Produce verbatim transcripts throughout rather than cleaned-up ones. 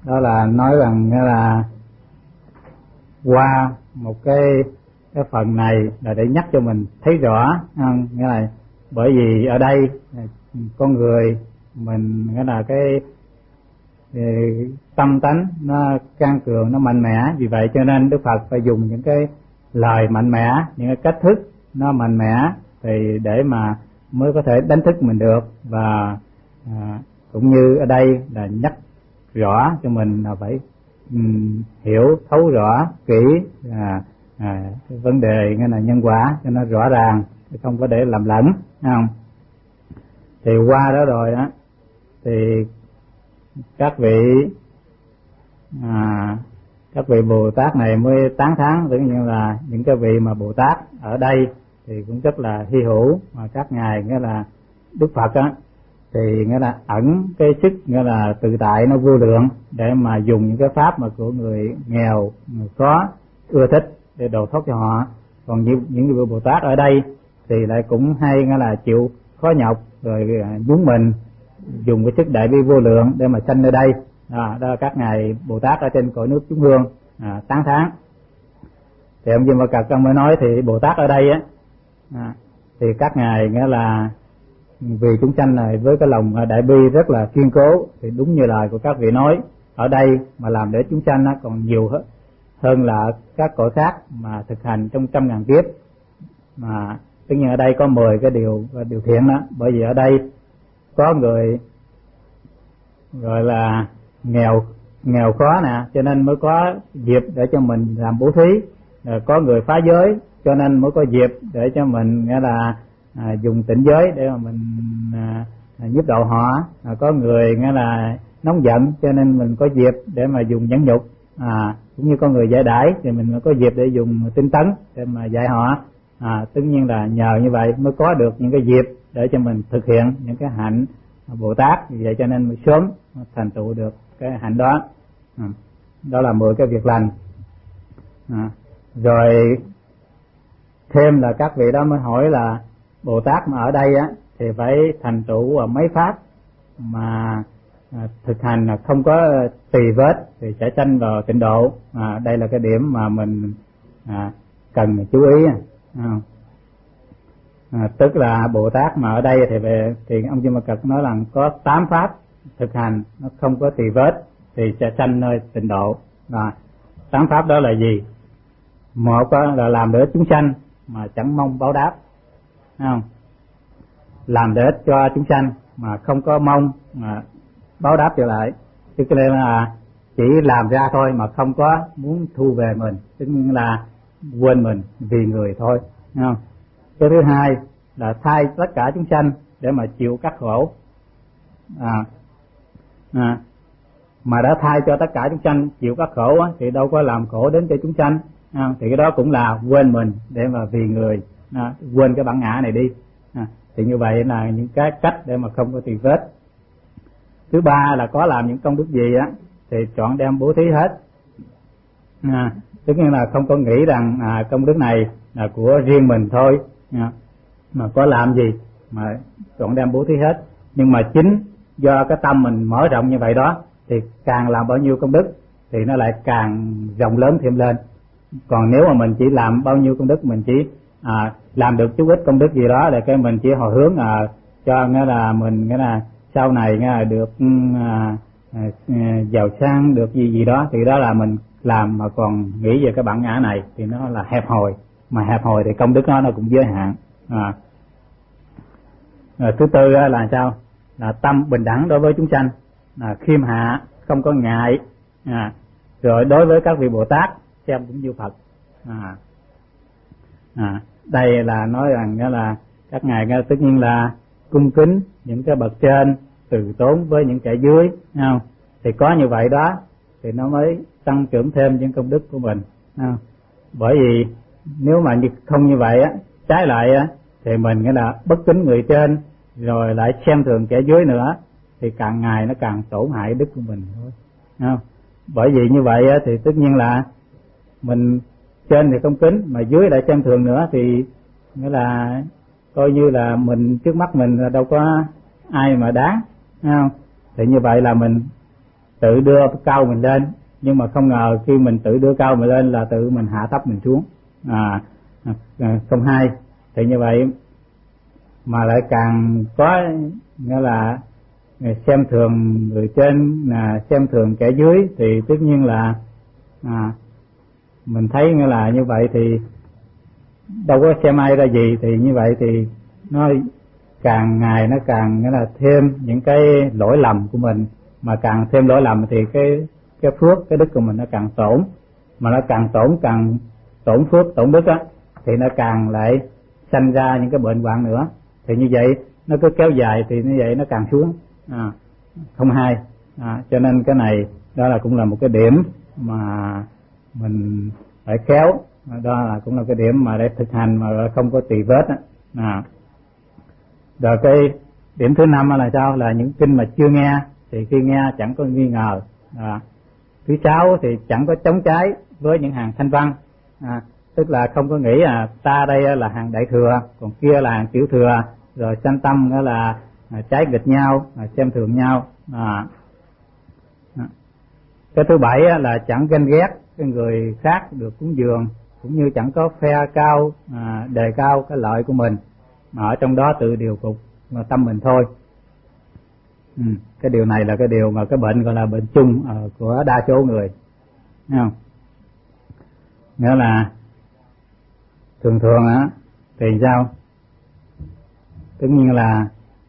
đó là nói rằng nghĩa là qua một cái cái phần này là để nhắc cho mình thấy rõ, không? Nghĩa là bởi vì ở đây con người mình nghĩa là cái, cái tâm tánh nó can cường, nó mạnh mẽ, vì vậy cho nên Đức Phật phải dùng những cái lời mạnh mẽ, những cái cách thức nó mạnh mẽ thì để mà mới có thể đánh thức mình được. Và à, cũng như ở đây là nhắc rõ cho mình là phải um, hiểu thấu rõ kỹ à, à, cái vấn đề nghĩa là nhân quả cho nó rõ ràng, không có để làm lẫn, không? Thì qua đó rồi á thì các vị à, các vị Bồ Tát này mới tán thán, tự nhiên là những cái vị mà Bồ Tát ở đây thì cũng rất là hy hữu, mà các ngài nghĩa là Đức Phật á thì nghĩa là ẩn cái sức nghĩa là tự tại nó vô lượng để mà dùng những cái pháp mà của người nghèo, người khó ưa thích để độ thoát cho họ. Còn những những vị Bồ Tát ở đây thì lại cũng hay nghĩa là chịu khó nhọc rồi nhúng mình dùng cái sức đại bi vô lượng để mà sanh nơi đây. À, đó là các ngài Bồ Tát ở trên cõi nước chúng hương à, tán thán. Thì ông Di Ma Cật ông mới nói thì Bồ Tát ở đây á à, thì các ngài nghĩa là vì chúng sanh này với cái lòng đại bi rất là kiên cố, thì đúng như lời của các vị nói, ở đây mà làm để chúng sanh nó còn nhiều hơn hơn là các cõi khác mà thực hành trong trăm ngàn kiếp. Mà tất nhiên ở đây có mười cái điều điều thiện đó, bởi vì ở đây có người gọi là nghèo nghèo khó nè, cho nên mới có dịp để cho mình làm bố thí. Rồi có người phá giới cho nên mới có dịp để cho mình nghĩa là à, dùng tịnh giới để mà mình à, giúp độ họ. À, có người nghĩa là nóng giận cho nên mình có dịp để mà dùng nhẫn nhục. À, cũng như có người dạy đãi thì mình có dịp để dùng tinh tấn để mà dạy họ. À, tất nhiên là nhờ như vậy mới có được những cái dịp để cho mình thực hiện những cái hạnh Bồ Tát, vì vậy cho nên mới sớm thành tựu được cái hạnh đó. À, đó là mười cái việc lành. À, rồi thêm là các vị đó mới hỏi là Bồ Tát mà ở đây á thì phải thành tựu mấy pháp mà à, thực hành là không có tỳ vết thì sẽ sanh vào tịnh độ. À, đây là cái điểm mà mình à, cần chú ý. À, à, tức là Bồ Tát mà ở đây thì về thì ông Di Ma Cật nói rằng có tám pháp thực hành nó không có tỳ vết thì sẽ sanh nơi tịnh độ. À, tám pháp đó là gì? Một là làm để chúng sanh mà chẳng mong báo đáp, không? Làm để cho chúng sanh mà không có mong mà báo đáp trở lại, tức là chỉ làm ra thôi mà không có muốn thu về mình, tức là quên mình vì người thôi, không? Cái thứ hai là thay tất cả chúng sanh để mà chịu các khổ. À, à, mà đã thay cho tất cả chúng sanh chịu các khổ á, thì đâu có làm khổ đến cho chúng sanh. À, thì cái đó cũng là quên mình để mà vì người, à, quên cái bản ngã này đi. À, thì như vậy là những cái cách để mà không có tỳ vết. Thứ ba là có làm những công đức gì á thì chọn đem bố thí hết. À, tức là không có nghĩ rằng à, công đức này là của riêng mình thôi, à, mà có làm gì mà chọn đem bố thí hết. Nhưng mà chính do cái tâm mình mở rộng như vậy đó thì càng làm bao nhiêu công đức thì nó lại càng rộng lớn thêm lên. Còn nếu mà mình chỉ làm bao nhiêu công đức, mình chỉ à, làm được chút ít công đức gì đó để cái mình chỉ hồi hướng à, cho nghĩa là mình nghĩa là sau này nghĩa là được à, à, giàu sang được gì gì đó, thì đó là mình làm mà còn nghĩ về cái bản ngã này thì nó là hẹp hòi, mà hẹp hòi thì công đức nó nó cũng giới hạn. À. Rồi thứ tư là sao? Là tâm bình đẳng đối với chúng sanh, là khiêm hạ, không có ngại. À. Rồi đối với các vị Bồ Tát xem cũng như Phật. À. À. Đây là nói rằng đó là các ngài tất nhiên là cung kính những cái bậc trên, từ tốn với những kẻ dưới, không? Thì có như vậy đó thì nó mới tăng trưởng thêm những công đức của mình. Không? Bởi vì nếu mà không như vậy á, trái lại á, thì mình nghĩa là bất kính người trên rồi lại xem thường kẻ dưới nữa, thì càng ngày nó càng tổn hại đức của mình thôi. Không? Bởi vì như vậy á, thì tất nhiên là mình trên thì không kính mà dưới lại xem thường nữa, thì nghĩa là coi như là mình trước mắt mình là đâu có ai mà đáng, không? Thì như vậy là mình tự đưa cao mình lên, nhưng mà không ngờ khi mình tự đưa cao mình lên là tự mình hạ thấp mình xuống. À, à không hay. Thì như vậy mà lại càng có nghĩa là xem thường người trên, là xem thường kẻ dưới, thì tất nhiên là à, mình thấy nghĩa là như vậy thì đâu có xem ai ra gì, thì như vậy thì nó càng ngày nó càng nghĩa là thêm những cái lỗi lầm của mình, mà càng thêm lỗi lầm thì cái cái phước, cái đức của mình nó càng tổn, mà nó càng tổn, càng tổn phước tổn đức á, thì nó càng lại sanh ra những cái bệnh hoạn nữa. Thì như vậy nó cứ kéo dài thì như vậy nó càng xuống, à, không hay. À, cho nên cái này đó là cũng là một cái điểm mà mình phải khéo, đó là cũng là cái điểm mà để thực hành mà không có tỳ vết á. À. Rồi cái điểm thứ năm là sao? Là những kinh mà chưa nghe thì khi nghe chẳng có nghi ngờ. À. Thứ sáu thì chẳng có chống trái với những hàng thanh văn. À, tức là không có nghĩ là ta đây là hàng đại thừa, còn kia là hàng tiểu thừa, rồi sanh tâm đó là trái nghịch nhau, xem thường nhau. À. Cái thứ bảy là chẳng ganh ghét cái người khác được cúng dường, cũng như chẳng có phe cao, à, đề cao cái lợi của mình, mà ở trong đó tự điều phục mà tâm mình thôi. Ừ, cái điều này là cái điều mà cái bệnh gọi là bệnh chung uh, của đa số người, thấy không? Nghĩa là thường thường á thì sao? Tất nhiên là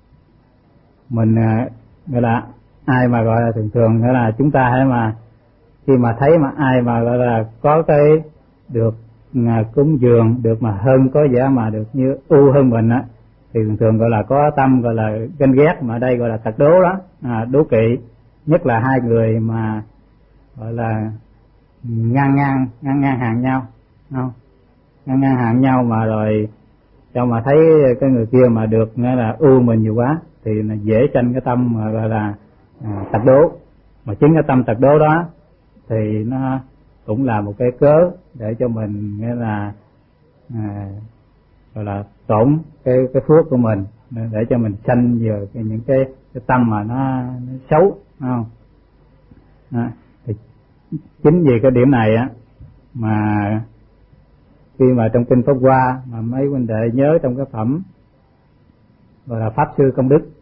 mình uh, gọi là ai mà gọi là thường thường, nghĩa là chúng ta hãy mà khi mà thấy mà ai mà gọi là có cái được à, cúng dường, được mà hơn, có vẻ mà được như ưu hơn mình á, thì thường thường gọi là có tâm gọi là ganh ghét, mà đây gọi là tật đố đó, à, đố kỵ. Nhất là hai người mà gọi là ngang ngang ngang ngang hàng nhau, không? Ngang ngang hàng nhau mà rồi cho mà thấy cái người kia mà được nghĩa là ưu mình nhiều quá, thì là dễ sanh cái tâm mà gọi là à, tật đố. Mà chính cái tâm tật đố đó thì nó cũng là một cái cớ để cho mình nghĩa là à, gọi là tổn cái cái phước của mình, để cho mình sanh vào cái, những cái, cái tâm mà nó, nó xấu, không? À, thì chính vì cái điểm này á mà khi mà trong kinh Pháp Hoa mà mấy huynh đệ nhớ trong cái phẩm gọi là Pháp Sư Công Đức,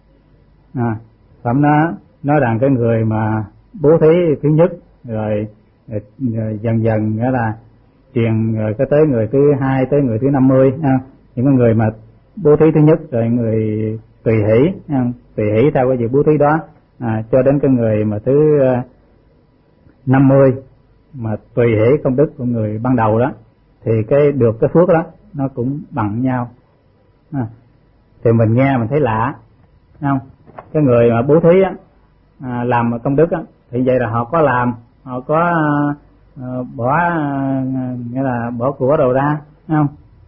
à, phẩm nó nói rằng cái người mà bố thí thứ nhất rồi, rồi, rồi dần dần nghĩa là truyền rồi cái tới người thứ hai, tới người thứ năm mươi, à, những cái người mà bố thí thứ nhất rồi người tùy hỷ, à, tùy hỷ theo cái việc bố thí đó, à, cho đến cái người mà thứ uh, năm mươi mà tùy hỷ công đức của người ban đầu đó, thì cái được cái phước đó nó cũng bằng nhau. À, thì mình nghe mình thấy lạ, không? Cái người mà bố thí á, à, làm công đức á, thì vậy là họ có làm, họ có uh, bỏ uh, nghĩa là bỏ của đầu ra, không?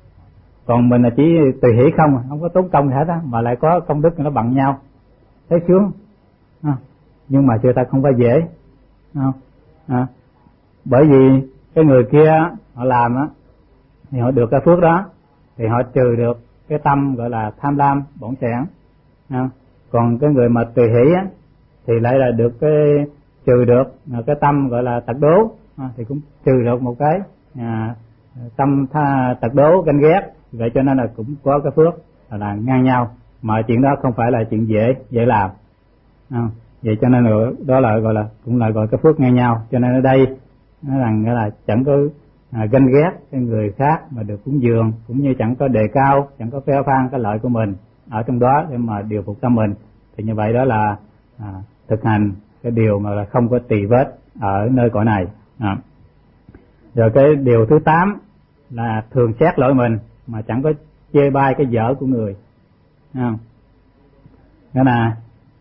Còn mình là chỉ tùy hỷ không, không có tốn công gì hết á, mà lại có công đức nó bằng nhau, thấy sướng. À, nhưng mà người ta không có dễ, không? À, bởi vì cái người kia họ làm á thì họ được cái phước đó, thì họ trừ được cái tâm gọi là tham lam bỏng sẻn. À, còn cái người mà tùy hỷ á thì lại là được cái trừ được cái tâm gọi là tật đố, à, thì cũng trừ được một cái à, tâm tha, tật đố ganh ghét. Vậy cho nên là cũng có cái phước là, là ngang nhau, mà chuyện đó không phải là chuyện dễ dễ làm. À, vậy cho nên là đó là gọi là cũng là gọi cái phước ngang nhau. Cho nên ở đây nó rằng nghĩa là chẳng có à, ganh ghét cái người khác mà được cúng dường, cũng như chẳng có đề cao, chẳng có phê phan cái lợi của mình ở trong đó để mà điều phục tâm mình. Thì như vậy đó là à, thực hành cái điều mà là không có tỳ vết ở nơi cõi này. À. Rồi cái điều thứ tám là thường xét lỗi mình mà chẳng có chê bai cái dở của người. À. Nghĩa là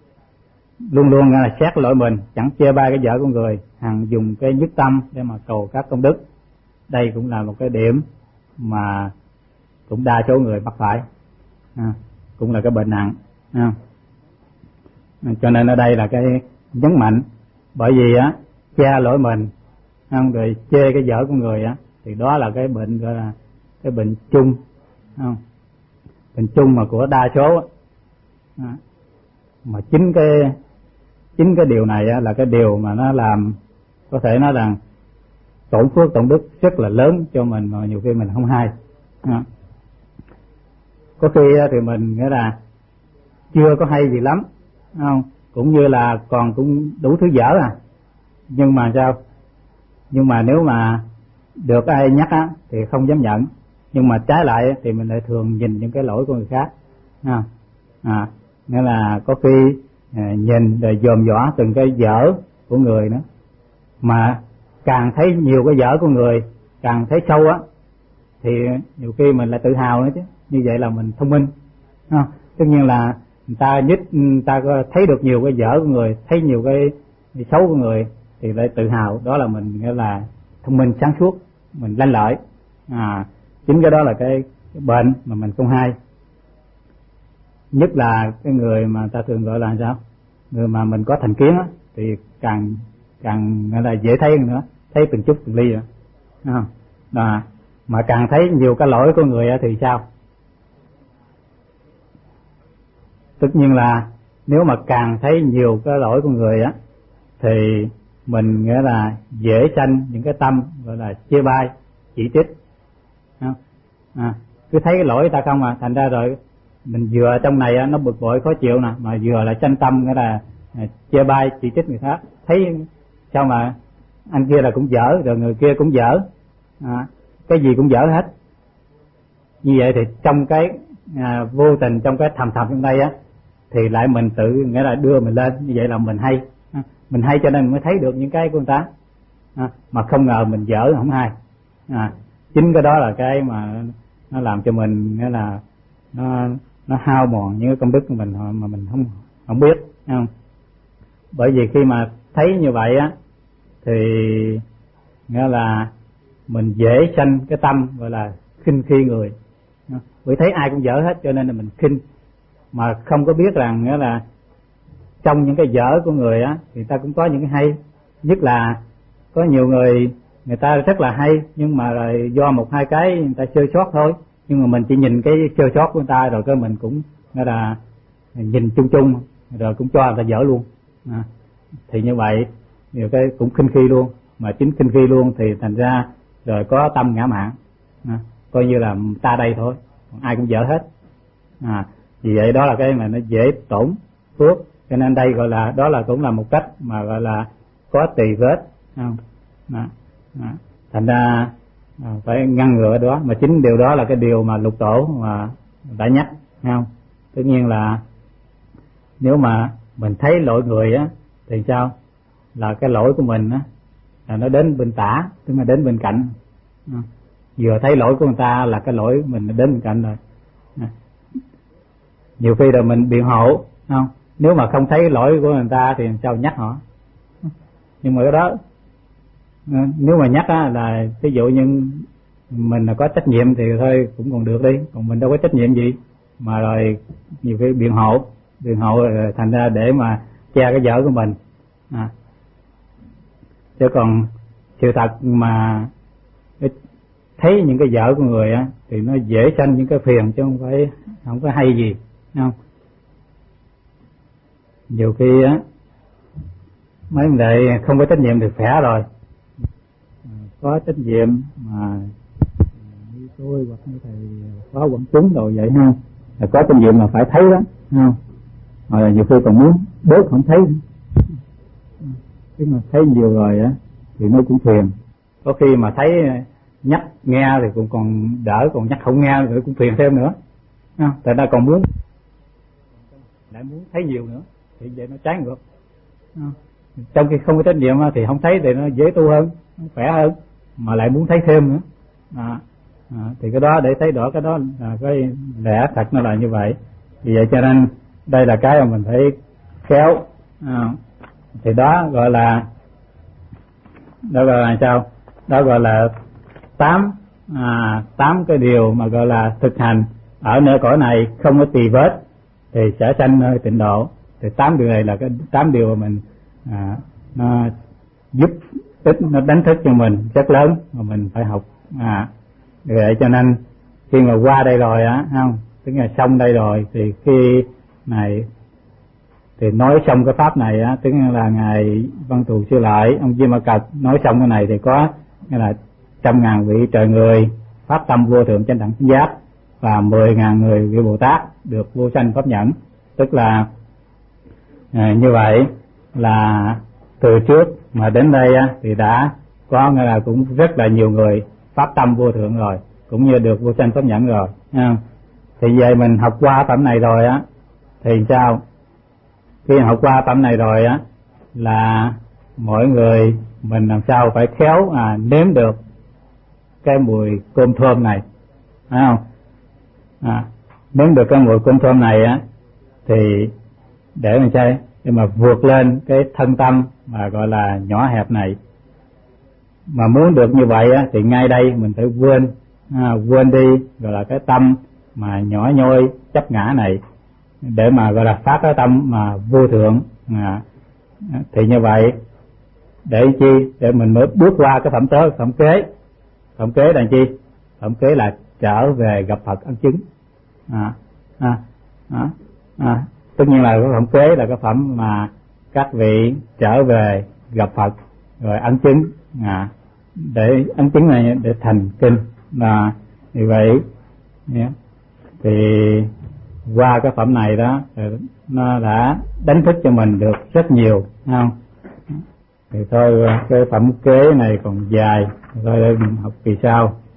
luôn luôn là xét lỗi mình, chẳng chê bai cái dở của người, hằng dùng cái nhất tâm để mà cầu các công đức. Đây cũng là một cái điểm mà cũng đa số người mắc phải, à, cũng là cái bệnh nặng. À. Cho nên ở đây là cái nhấn mạnh, bởi vì á che lỗi mình, không, rồi chê cái dở của người á, thì đó là cái bệnh gọi là cái bệnh chung, không? Bệnh chung mà của đa số á. À. Mà chính cái chính cái điều này á, là cái điều mà nó làm có thể nói rằng tổn phước tổn đức rất là lớn cho mình mà nhiều khi mình không hay. À. Có khi thì mình nghĩa là chưa có hay gì lắm, không? Cũng như là còn cũng đủ thứ dở à, nhưng mà sao? Nhưng mà nếu mà được ai nhắc á thì không dám nhận, nhưng mà trái lại thì mình lại thường nhìn những cái lỗi của người khác. À, à nghĩa là có khi à, nhìn rồi dòm dõi từng cái dở của người nữa, mà càng thấy nhiều cái dở của người, càng thấy sâu á, thì nhiều khi mình lại tự hào nữa chứ, như vậy là mình thông minh. À, tất nhiên là người ta nhất người ta có thấy được nhiều cái dở của người, thấy nhiều cái, cái xấu của người thì lại tự hào, đó là mình nghĩa là thông minh sáng suốt, mình lanh lợi. À, chính cái đó là cái, cái bệnh mà mình không hay. Nhất là cái người mà ta thường gọi là sao, người mà mình có thành kiến á, thì càng càng là dễ thấy nữa, thấy từng chút từng ly nữa. À, à, mà càng thấy nhiều cái lỗi của người á thì sao? Tất nhiên là nếu mà càng thấy nhiều cái lỗi của người á thì mình nghĩa là dễ sanh những cái tâm gọi là chê bai, chỉ trích. À, cứ thấy cái lỗi ta không à, thành ra rồi mình vừa trong này á, nó bực bội khó chịu nè, mà vừa là sanh tâm nghĩa là chê bai chỉ trích người khác. Thấy sao mà anh kia là cũng dở, rồi người kia cũng dở, à, cái gì cũng dở hết. Như vậy thì trong cái à, vô tình trong cái thầm thầm trong đây á, thì lại mình tự nghĩa là đưa mình lên, như vậy là mình hay. À, mình hay cho nên mình mới thấy được những cái của người ta, à, mà không ngờ mình dở không hay. À, chính cái đó là cái mà nó làm cho mình nghĩa là nó nó hao mòn những cái công đức của mình mà mình không không biết, không? Bởi vì khi mà thấy như vậy á thì nghĩa là mình dễ sanh cái tâm gọi là khinh khi người. Bởi thấy ai cũng dở hết cho nên là mình khinh, mà không có biết rằng nghĩa là trong những cái dở của người á thì ta cũng có những cái hay. Nhất là có nhiều người người ta rất là hay, nhưng mà rồi do một hai cái người ta sơ sót thôi, nhưng mà mình chỉ nhìn cái sơ sót của người ta rồi cái mình cũng nghĩa là nhìn chung chung rồi cũng cho người ta dở luôn. À, thì như vậy nhiều cái cũng khinh khi luôn, mà chính khinh khi luôn thì thành ra rồi có tâm ngã mạn. À, coi như là ta đây thôi, ai cũng dở hết. À, vì vậy đó là cái mà nó dễ tổn phước, cho nên đây gọi là đó là cũng là một cách mà gọi là có tỳ vết, không? À, à, thành ra à, phải ngăn ngừa đó, mà chính điều đó là cái điều mà lục tổ mà đã nhắc, không? Tất nhiên là nếu mà mình thấy lỗi người á thì sao, là cái lỗi của mình á là nó đến bên tả, tức là đến bên cạnh. À, vừa thấy lỗi của người ta là cái lỗi mình đến bên cạnh rồi. À, nhiều khi là mình biện hộ, không? Nếu mà không thấy lỗi của người ta thì sao nhắc họ? Nhưng mà cái đó nếu mà nhắc á là ví dụ như mình là có trách nhiệm thì thôi cũng còn được đi, còn mình đâu có trách nhiệm gì mà rồi nhiều khi biện hộ biện hộ rồi thành ra để mà che cái dở của mình. À, chứ còn sự thật mà thấy những cái dở của người á thì nó dễ sanh những cái phiền, chứ không phải không có hay gì, không? Nhiều khi á mấy người này không có trách nhiệm thì khỏe rồi, có trách nhiệm mà như tôi hoặc như thầy có quận chúng rồi vậy, không? Là có trách nhiệm mà phải thấy đó, không? Mà nhiều khi còn muốn bớt không thấy, chứ mà thấy nhiều rồi á thì nó cũng phiền. Có khi mà thấy nhắc nghe thì cũng còn đỡ, còn nhắc không nghe thì cũng phiền thêm nữa, không? Tại ta còn muốn lại muốn thấy nhiều nữa thì vậy nó trái ngược, không? Trong khi không có trách nhiệm thì không thấy thì nó dễ tu hơn, nó khỏe hơn, mà lại muốn thấy thêm nữa. À, à, thì cái đó để thấy rõ cái đó là cái lẽ thật nó là như vậy. Vì vậy cho nên đây là cái mà mình phải khéo. À, thì đó gọi là đó gọi là sao? Đó gọi là tám à, tám cái điều mà gọi là thực hành ở nơi cõi này không có tỳ vết thì sẽ sanh nơi tịnh độ. Thì tám điều này là cái tám điều mà mình à, nó giúp ích, nó đánh thức cho mình rất lớn mà mình phải học. À, vậy cho nên khi mà qua đây rồi á, không, tức là xong đây rồi thì khi này thì nói xong cái pháp này á, tức là ngài Văn Thù Sư Lợi, ông Di Ma Cật nói xong cái này thì có nghĩa là trăm ngàn vị trời người phát tâm vô thượng chánh đẳng chánh giác và mười ngàn người vị Bồ Tát được vô sanh pháp nhẫn. Tức là à, như vậy là từ trước mà đến đây á, thì đã có nghĩa là cũng rất là nhiều người phát tâm vô thượng rồi, cũng như được vô sanh pháp nhẫn rồi. À, thì về mình học qua phẩm này rồi á thì sao? Khi học qua phẩm này rồi á là mỗi người mình làm sao phải khéo à, nếm được cái mùi cơm thơm này, phải không? À, nếm được cái mùi cơm thơm này á thì để mình chơi để mà vượt lên cái thân tâm mà gọi là nhỏ hẹp này. Mà muốn được như vậy á thì ngay đây mình phải quên à, quên đi gọi là cái tâm mà nhỏ nhoi chấp ngã này, để mà gọi là phát cái tâm mà vô thượng. À, thì như vậy để chi? Để mình mới bước qua cái phẩm tới phẩm kế. Phẩm kế là chi? Phẩm kế là trở về gặp Phật ấn chứng. À, à, à, à, tất nhiên là cái phẩm kế là cái phẩm mà các vị trở về gặp Phật rồi ấn chứng, à, để ấn chứng này để thành kinh. Là như vậy yeah. Thì qua cái phẩm này đó nó đã đánh thức cho mình được rất nhiều, không? Thì thôi cái phẩm kế này còn dài, thôi để mình học kỳ sau.